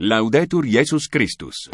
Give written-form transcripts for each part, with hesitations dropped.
Laudetur Jesus Christus.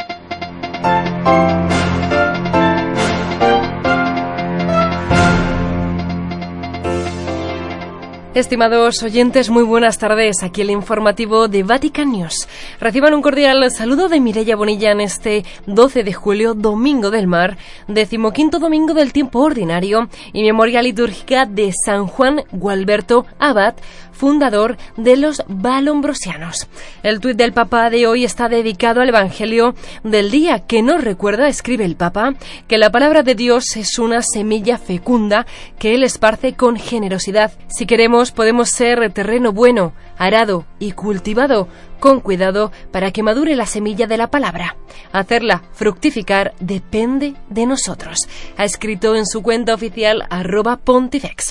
Estimados oyentes, muy buenas tardes. Aquí el informativo de Vatican News. Reciban un cordial saludo de Mireia Bonilla en este 12 de julio, Domingo del Mar, 15º domingo del tiempo ordinario y memoria litúrgica de San Juan Gualberto Abad, fundador de los valombrosianos. El tuit del Papa de hoy está dedicado al Evangelio del día, que nos recuerda, escribe el Papa, que la palabra de Dios es una semilla fecunda que Él esparce con generosidad. Si queremos, podemos ser terreno bueno, arado y cultivado con cuidado para que madure la semilla de la palabra. Hacerla fructificar depende de nosotros. Ha escrito en su cuenta oficial @Pontifex.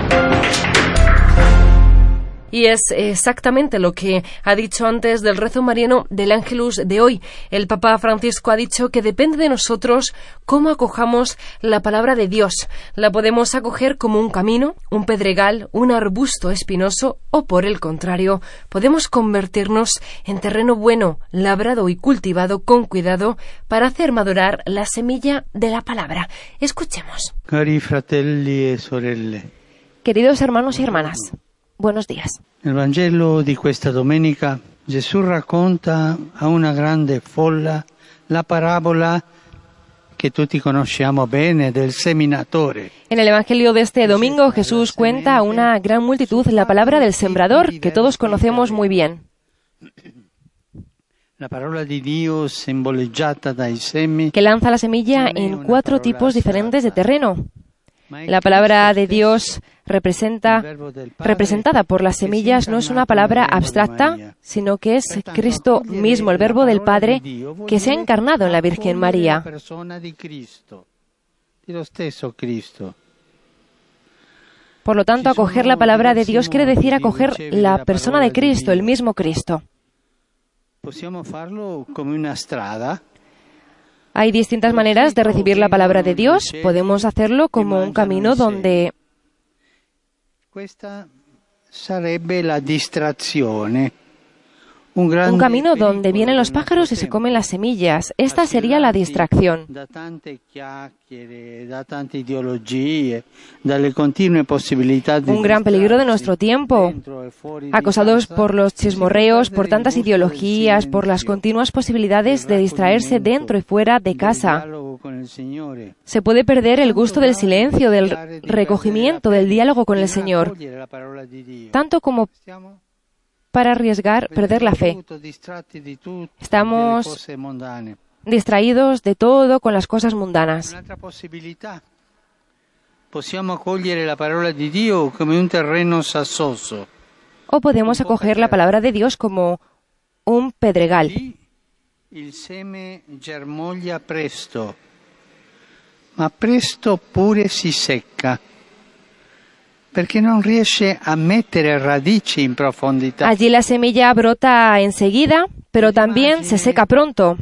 Y es exactamente lo que ha dicho antes del rezo mariano del Ángelus de hoy. El Papa Francisco ha dicho que depende de nosotros cómo acojamos la palabra de Dios. La podemos acoger como un camino, un pedregal, un arbusto espinoso, o por el contrario, podemos convertirnos en terreno bueno, labrado y cultivado con cuidado para hacer madurar la semilla de la palabra. Escuchemos. Cari fratelli e sorelle. Queridos hermanos y hermanas, buenos días. Nel Vangelo di questa domenica Gesù racconta a una grande folla la parabola que tutti conosciamo bene del seminatore. En el Evangelio de este domingo Jesús cuenta a una gran multitud la palabra del sembrador, que todos conocemos muy bien. La parola di Dio simboleggiata dai semi, que lanza la semilla en 4 tipos diferentes de terreno. La palabra de Dios representada por las semillas no es una palabra abstracta, sino que es Cristo mismo, el Verbo del Padre, que se ha encarnado en la Virgen María. Por lo tanto, acoger la palabra de Dios quiere decir acoger la persona de Cristo, el mismo Cristo. Hay distintas maneras de recibir la palabra de Dios. Podemos hacerlo como un camino donde vienen los pájaros y se comen las semillas. Esta sería la distracción. Un gran peligro de nuestro tiempo. Acosados por los chismorreos, por tantas ideologías, por las continuas posibilidades de distraerse dentro y fuera de casa. Se puede perder el gusto del silencio, del recogimiento, del diálogo con el Señor, tanto como para arriesgar perder la fe. Estamos distraídos de todo con las cosas mundanas. O podemos acoger la palabra de Dios como un pedregal. Il seme germoglia presto, ma presto pure si secca, perché non riesce a mettere radici in profondità. Allí la semilla brota enseguida, pero también se seca pronto,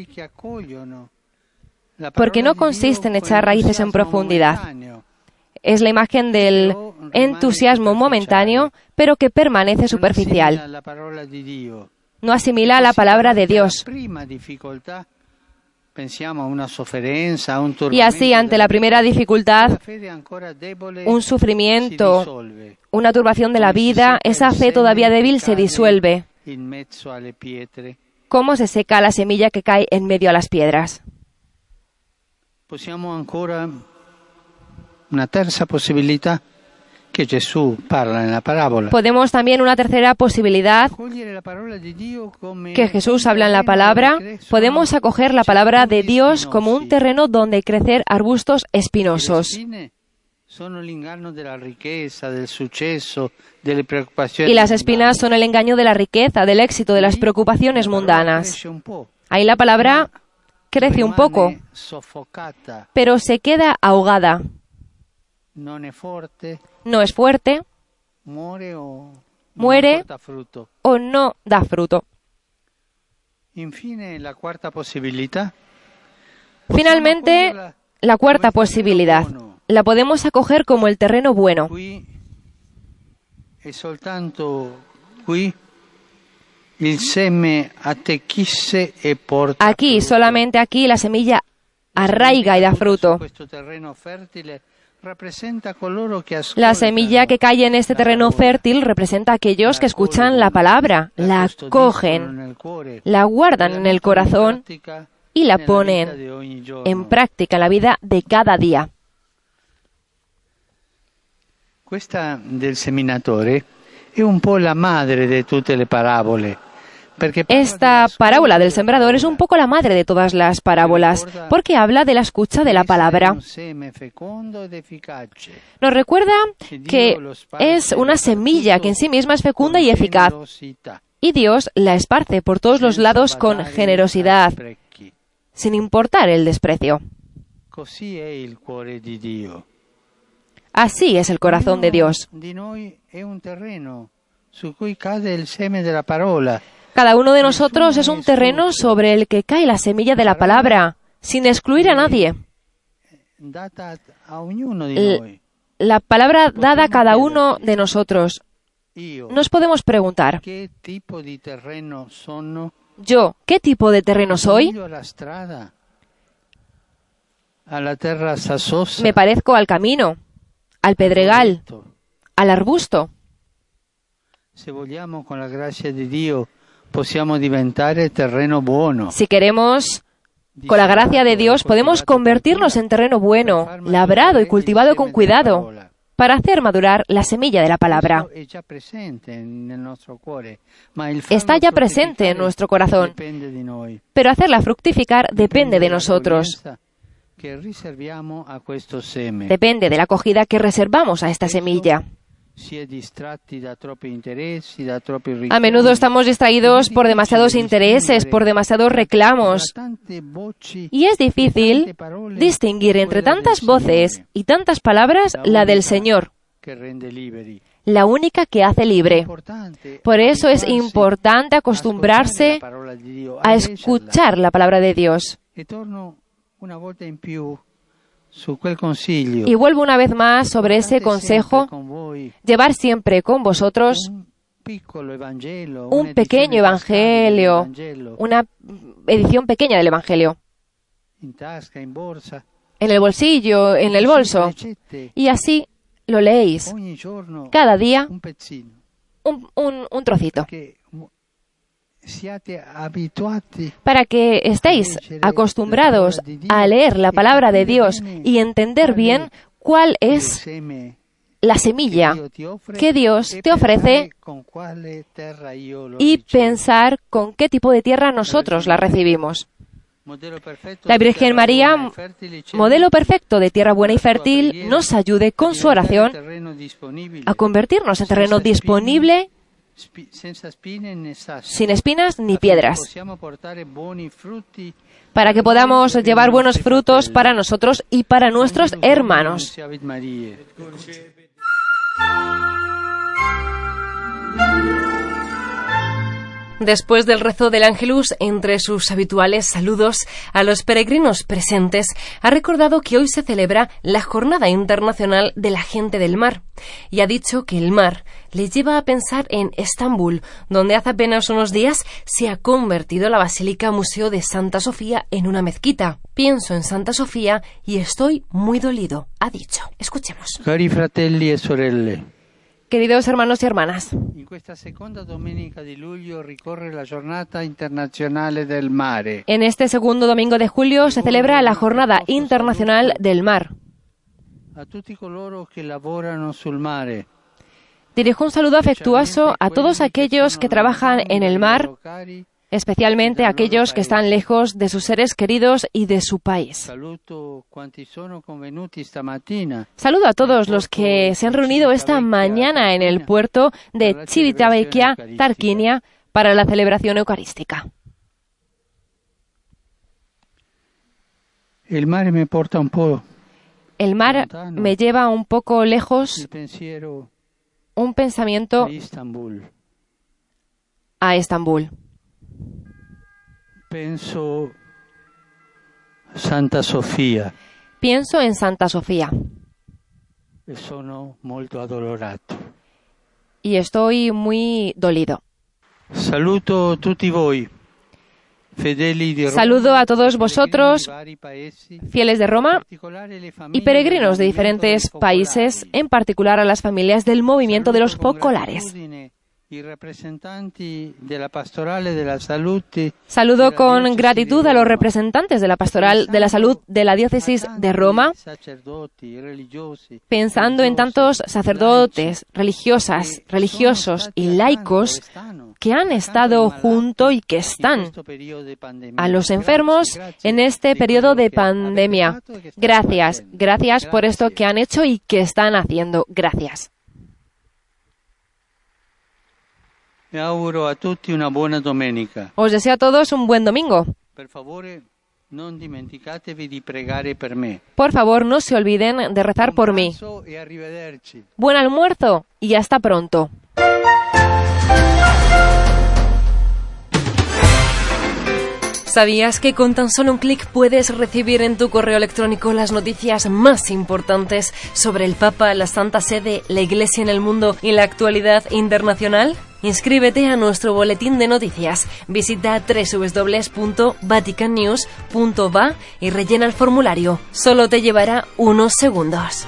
porque no consiste en echar raíces en profundidad. Es la imagen del entusiasmo momentáneo, pero que permanece superficial. No asimila la palabra de Dios. Y así, ante la primera dificultad, un sufrimiento, una turbación de la vida, esa fe todavía débil se disuelve. ¿Cómo se seca la semilla que cae en medio a las piedras? Una terza posibilità que Jesús parla en la parábola. Podemos también una tercera posibilidad que Jesús habla en la palabra. Podemos acoger la palabra de Dios como un terreno donde crecer arbustos espinosos. Y las espinas son el engaño de la riqueza, del éxito, de las preocupaciones mundanas. Ahí la palabra crece un poco, pero se queda ahogada. No es fuerte, muere o no da fruto. Finalmente, la cuarta posibilidad la podemos acoger como el terreno bueno. il seme attecchisce e porta Aquí, frutto. solamente aquí, la semilla arraiga y da fruto. Questo terreno fertile rappresenta coloro che La semilla que cae en este terreno fértil representa a aquellos que escuchan la palabra, la acogen, la guardan en el corazón y la ponen en práctica en la vida de cada día. Questa del seminatore è un po' la madre di tutte le parabole. Esta parábola del sembrador es un poco la madre de todas las parábolas, porque habla de la escucha de la palabra. Nos recuerda que es una semilla que en sí misma es fecunda y eficaz, y Dios la esparce por todos los lados con generosidad, sin importar el desprecio. Así es el corazón de Dios. Cada uno de nosotros es un terreno sobre el que cae la semilla de la palabra, sin excluir a nadie. La palabra dada a cada uno de nosotros. Nos podemos preguntar, yo, ¿qué tipo de terreno soy? Me parezco al camino, al pedregal, al arbusto. Si queremos, con la gracia de Dios, podemos convertirnos en terreno bueno, labrado y cultivado con cuidado, para hacer madurar la semilla de la palabra. Está ya presente en nuestro corazón, pero hacerla fructificar depende de nosotros. Depende de la acogida que reservamos a esta semilla. A menudo estamos distraídos por demasiados intereses, por demasiados reclamos, y es difícil distinguir entre tantas voces y tantas palabras la del Señor, la única que hace libre. Por eso es importante acostumbrarse a escuchar la palabra de Dios. Y vuelvo una vez más sobre ese consejo, llevar siempre con vosotros un pequeño evangelio, una edición pequeña del evangelio, en el bolsillo, en el bolso, y así lo leéis cada día un trocito, para que estéis acostumbrados a leer la palabra de Dios y entender bien cuál es la semilla que Dios te ofrece y pensar con qué tipo de tierra nosotros la recibimos. La Virgen María, modelo perfecto de tierra buena y fértil, nos ayude con su oración a convertirnos en terreno disponible, sin espinas ni piedras, para que podamos llevar buenos frutos para nosotros y para nuestros hermanos. Después del rezo del Ángelus, entre sus habituales saludos a los peregrinos presentes, ha recordado que hoy se celebra la Jornada Internacional de la Gente del Mar y ha dicho que el mar le lleva a pensar en Estambul, donde hace apenas unos días se ha convertido la Basílica Museo de Santa Sofía en una mezquita. Pienso en Santa Sofía y estoy muy dolido, ha dicho. Escuchemos. Cari fratelli e sorelle. Queridos hermanos y hermanas, In questa seconda domenica di luglio ricorre la Giornata Internazionale del Mare. en este segundo domingo de julio se celebra la Jornada Internacional del Mar. A tutti coloro che lavorano sul mare. Dirijo un saludo afectuoso a todos aquellos que trabajan en el mar, especialmente a aquellos que están lejos de sus seres queridos y de su país. Saluto quanti sono convenuti stamattina. Saludo a todos los que se han reunido esta mañana en el puerto de Civitavecchia, Tarquinia, para la celebración eucarística. Il mare mi porta un po' El mar me lleva un poco lejos, il pensiero un pensamiento a Istanbul. a Estambul. Penso a Santa Sofia Pienso en Santa Sofía e sono molto addolorato. y estoy muy dolido. Saludo a todos vosotros, fieles de Roma y peregrinos de diferentes países, en particular a las familias del movimiento de los focolares. Saludo con gratitud a los representantes de la Pastoral de la Salud de la Diócesis de Roma, pensando en tantos sacerdotes, religiosas, religiosos y laicos que han estado junto y que están a los enfermos en este periodo de pandemia. Gracias por esto que han hecho y que están haciendo. Gracias. Os deseo a todos un buen domingo. Por favor, no se olviden de rezar por mí. Buen almuerzo y hasta pronto. ¿Sabías que con tan solo un clic puedes recibir en tu correo electrónico las noticias más importantes sobre el Papa, la Santa Sede, la Iglesia en el mundo y la actualidad internacional? Inscríbete a nuestro boletín de noticias. Visita www.vaticannews.va y rellena el formulario. Solo te llevará unos segundos.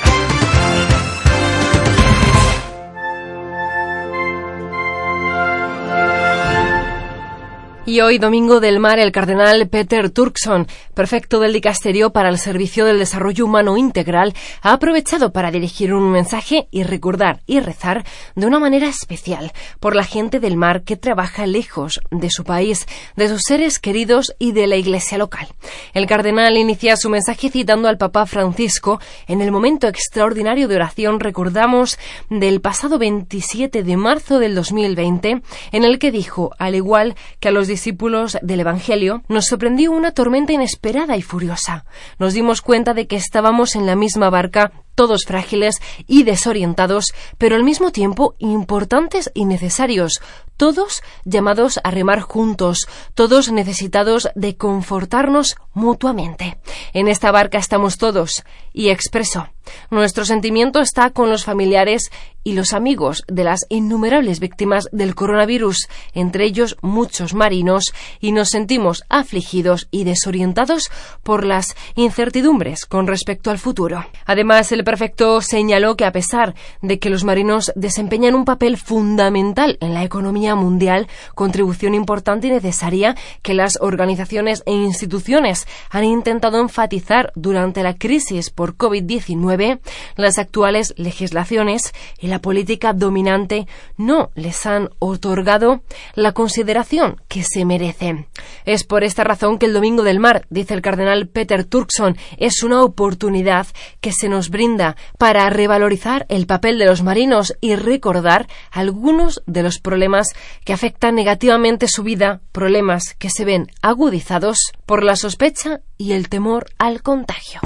Y hoy, Domingo del Mar, el cardenal Peter Turkson, prefecto del Dicasterio para el Servicio del Desarrollo Humano Integral, ha aprovechado para dirigir un mensaje y recordar y rezar de una manera especial por la gente del mar que trabaja lejos de su país, de sus seres queridos y de la Iglesia local. El cardenal inicia su mensaje citando al Papa Francisco en el momento extraordinario de oración, recordamos, del pasado 27 de marzo del 2020, en el que dijo, al igual que a los discípulos del Evangelio, nos sorprendió una tormenta inesperada y furiosa. Nos dimos cuenta de que estábamos en la misma barca, todos frágiles y desorientados, pero al mismo tiempo importantes y necesarios, todos llamados a remar juntos, todos necesitados de confortarnos mutuamente. En esta barca estamos todos, y expresó, nuestro sentimiento está con los familiares y los amigos de las innumerables víctimas del coronavirus, entre ellos muchos marinos, y nos sentimos afligidos y desorientados por las incertidumbres con respecto al futuro. Además, el prefecto señaló que a pesar de que los marinos desempeñan un papel fundamental en la economía mundial, contribución importante y necesaria que las organizaciones e instituciones han intentado enfatizar durante la crisis por COVID-19, las actuales legislaciones y la política dominante no les han otorgado la consideración que se merecen. Es por esta razón que el Domingo del Mar, dice el cardenal Peter Turkson, es una oportunidad que se nos brinda para revalorizar el papel de los marinos y recordar algunos de los problemas que afectan negativamente su vida, problemas que se ven agudizados por la sospecha y el temor al contagio.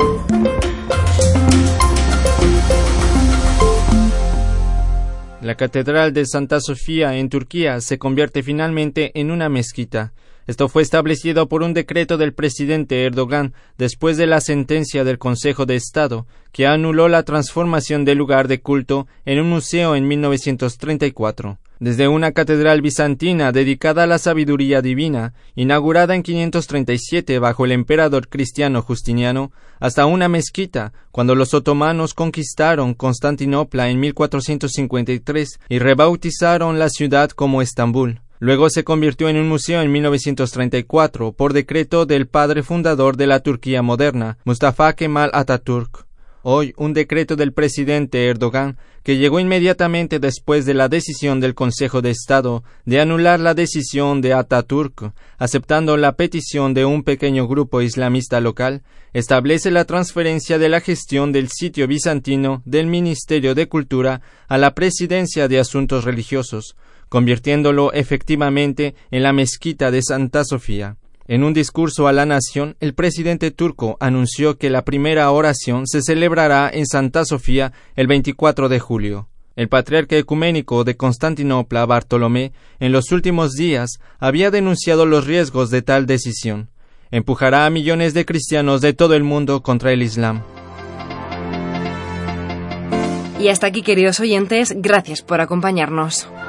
La Catedral de Santa Sofía en Turquía se convierte finalmente en una mezquita. Esto fue establecido por un decreto del presidente Erdogan después de la sentencia del Consejo de Estado, que anuló la transformación del lugar de culto en un museo en 1934. Desde una catedral bizantina dedicada a la sabiduría divina, inaugurada en 537 bajo el emperador cristiano Justiniano, hasta una mezquita, cuando los otomanos conquistaron Constantinopla en 1453 y rebautizaron la ciudad como Estambul. Luego se convirtió en un museo en 1934 por decreto del padre fundador de la Turquía moderna, Mustafa Kemal Atatürk. Hoy, un decreto del presidente Erdogan, que llegó inmediatamente después de la decisión del Consejo de Estado de anular la decisión de Atatürk, aceptando la petición de un pequeño grupo islamista local, establece la transferencia de la gestión del sitio bizantino del Ministerio de Cultura a la Presidencia de Asuntos Religiosos, convirtiéndolo efectivamente en la mezquita de Santa Sofía. En un discurso a la nación, el presidente turco anunció que la primera oración se celebrará en Santa Sofía el 24 de julio. El patriarca ecuménico de Constantinopla, Bartolomé, en los últimos días había denunciado los riesgos de tal decisión. Empujará a millones de cristianos de todo el mundo contra el Islam. Y hasta aquí, queridos oyentes, gracias por acompañarnos.